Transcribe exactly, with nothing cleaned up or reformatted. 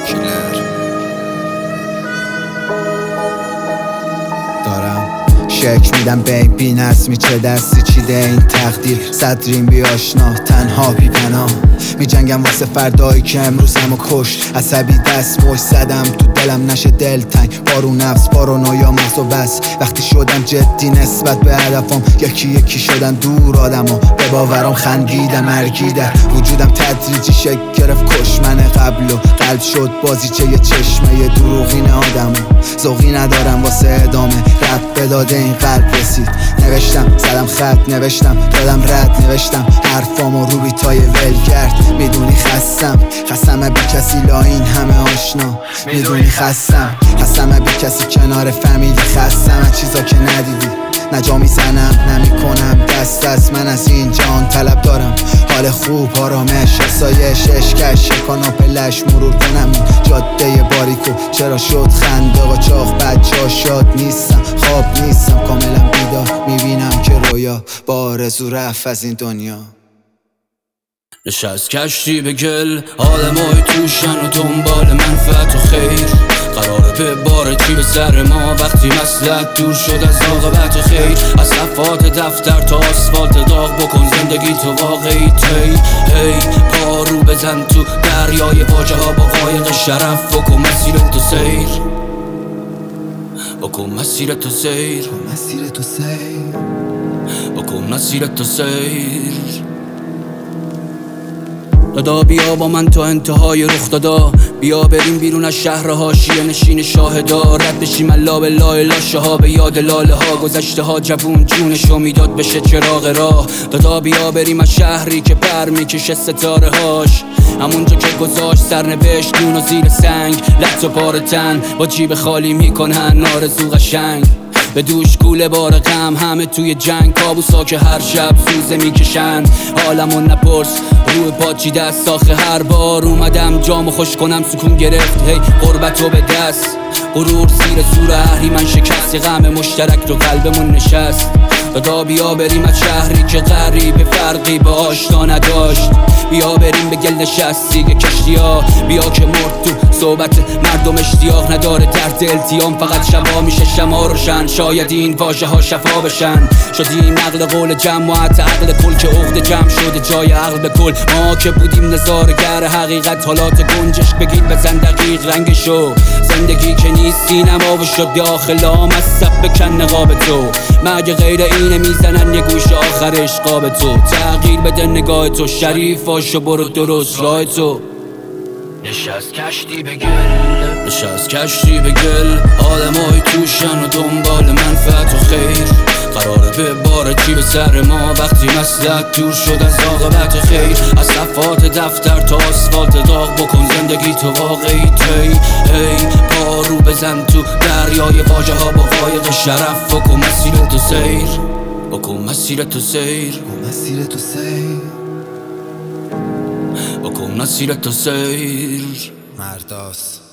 کیلر دارم شک میدم به این بی نظمی چه دستی چیده این تقدیر. صدریم بی آشنا تنها بی پناه می جنگم واسه فردایی که امروز همو کش. عصبی دست پشت زدم تو دلم نشه دلتنگ. بارو نفس بارو نویا مغز و بس. وقتی شدم جدی نسبت به هدفم یکی یکی شدن دور آدم ها. به باورم خندیدم مرگی در وجودم تدریجی شک گرفت. کش من قبل و قلب شد بازیچه یه چشمه یه دروغین آدم ها. ذوقی ندارم واسه ادامه رب به داده این قلب رسید. نوشتم زدم خط نوشتم دادم رد نوشتم حرفامو رو بیتای ولگرد. میدونی خستم خستم بی کسی لا این همه آشنا. میدونی خستم خستم بی کسی کنار فامیلی. خستم از چیزا که ندیدی نجا میزنم نمیکنم دست از من از این جان طلب دارم. حال خوب آرامش اسایش اشکش شکانا پلش مرور کنم این جاده باریکو. چرا شد خنده و چاق بچه شاد نیستم خواب نیستم کاملا بیدار. میبینم که رویا با آرزو رفت از این دنیا. نشست کشتی به گل آدمای توشن و دنبال منفعت و خیر. قراره به بارتی به سر ما وقتی مسلک دور شد از عاقبت خیر. از صفحات دفتر تا آسفالت داغ بکن زندگی تو واقعی تی. هی پا رو بزن تو دریای واجه ها با قایق شرف. بکن مسیر تو سیر بکن مسیر تو سیر مسیر تو سیر بکن مسیر تو سیر. دادا بیا با من تا انتهای رخ دادا. بیا بریم بیرون از شهر حاشیه نشین شاهدا. رد بشیم الا به لا لاشه ها به یاد لاله ها. گذشته ها جوون جونشو میداد بشه چراغ راه. دادا بیا بریم از شهری که پر میکشه ستاره هاش. همونجا که گذاشت سرنوشت دون و زیر سنگ. لط و پار تن با جیب خالی میکنن آرزو قشنگ. به دوش کوله بار غم همه توی جنگ. کابوسا که هر شب سوزه میکشن. حالمو نپرس روی پاچی دست ساخه هر بار اومدم جامو خوش کنم سکون گرفت. هی غربتو به دست غرور زیر زور اهریمن شکست. یه غم مشترک تو قلبمون نشست. دادا بیا بریم از شهری که غریبه فرقی به آشنا نداشت. بیا بریم به گل نشستی کشتی ها. بیا که مرد تو صحبت مردم اشتیاق نداره درد التیام. فقط شبا میشه شما روشن. شاید این واژه ها شفا بشن. شدیم نقل قول جماعت عقل کل که عقد جمع شده جای عقل به کل. ما که بودیم نظارگر حقیقت حالات گنجش بگیر بزن دقیق رنگشو. زندگی که نیست سینما و شد داخل آم از سب بکن نقاب تو. مگه غیر اینه میزنن یه گوش آخرش قاب تو. تغییر بده نگاه تو شریف آشو برو درست راه تو. نشست کشتی به گل نشست کشتی به گل آدمای توشن و دنبال منفعت و خیر. قراره به بارتی به سر ما وقتی مسلک دور شد از عاقبت خیر. از صفحات دفتر تا آسفالت داغ بکن زندگی تو واقعی تی. هی پا رو بزن تو دریای واجه ها با قایق شرف. بکن مسیر تو سیر بکن مسیر تو سیر مسیر تو سیر بکن مسیر تو سیر. مرداس